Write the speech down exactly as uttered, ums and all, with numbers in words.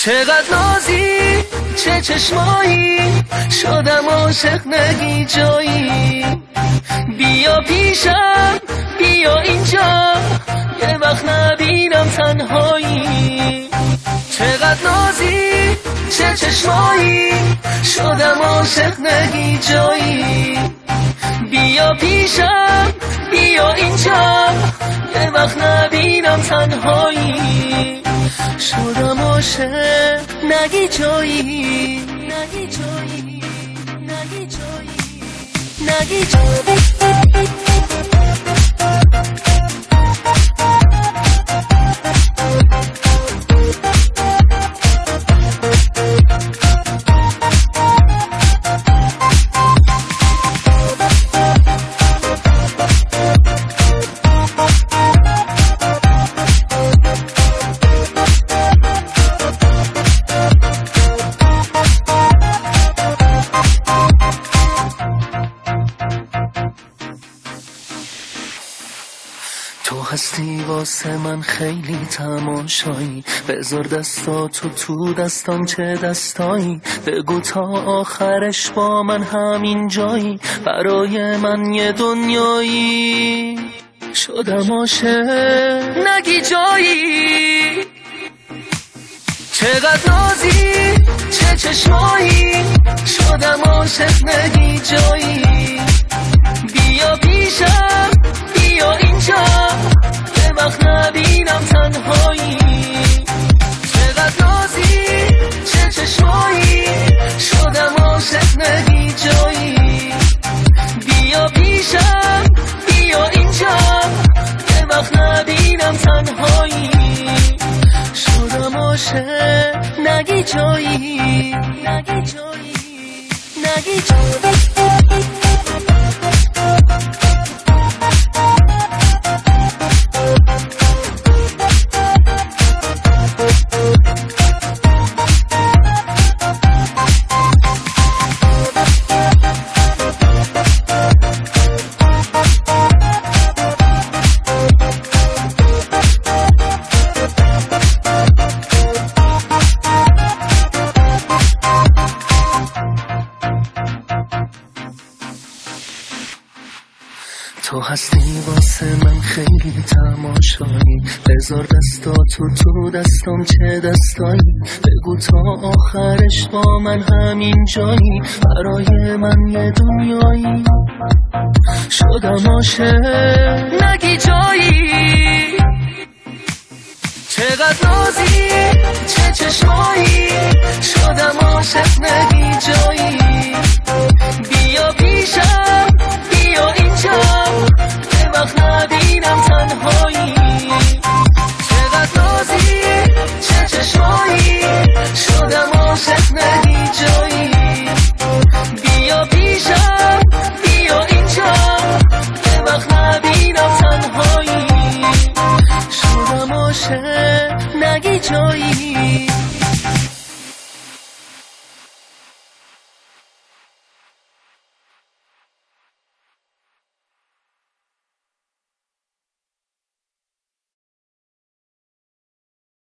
چقدر نازی چه چشمایی، شدم عاشق نگی جایی. بیا پیشم بیا اینجا، یه وقت نبینم تنهایی. چقدر نازی چه چشمایی، شدم عاشق نگی جایی. بیا پیشم بیا اینجا، یه وقت نبینم تنهایی. شدم عاشق نگی جایی، نگی جایی، نگی جایی، نگی جایی. تو هستی واسه من خیلی تماشایی، بذار دستاتو تو دستام چه دستایی. بگو تا آخرش با من همین جایی، برای من یه دنیایی. شدم عاشق نگی جایی. چقدر نازی چه چشمایی، شدم عاشق نگی جایی. بیا پیشم بیا اینجا، یه وقت نبینم تنهایی. چقدر نازی چه چشمایی، شدم عاشق نگی جایی. بیا پیشم بیا اینجا، یه وقت نبینم تنهایی. شدم عاشق نگی جایی، نگی جایی، نگی جایی. تو هستی واسه من خیلی تماشایی، بذار دستاتو تو دستام چه دستایی. بگو تا آخرش با من همین جایی، برای من یه دنیایی. شدم عاشق نگی جایی. چقدر نازی چه چشمایی، شدم عاشق نگی جایی. بیا پیشم بیا اینجا، یه وقت نبینم تنهایی. چقدر نازی چه چشمایی، شدم عاشق نگی جایی.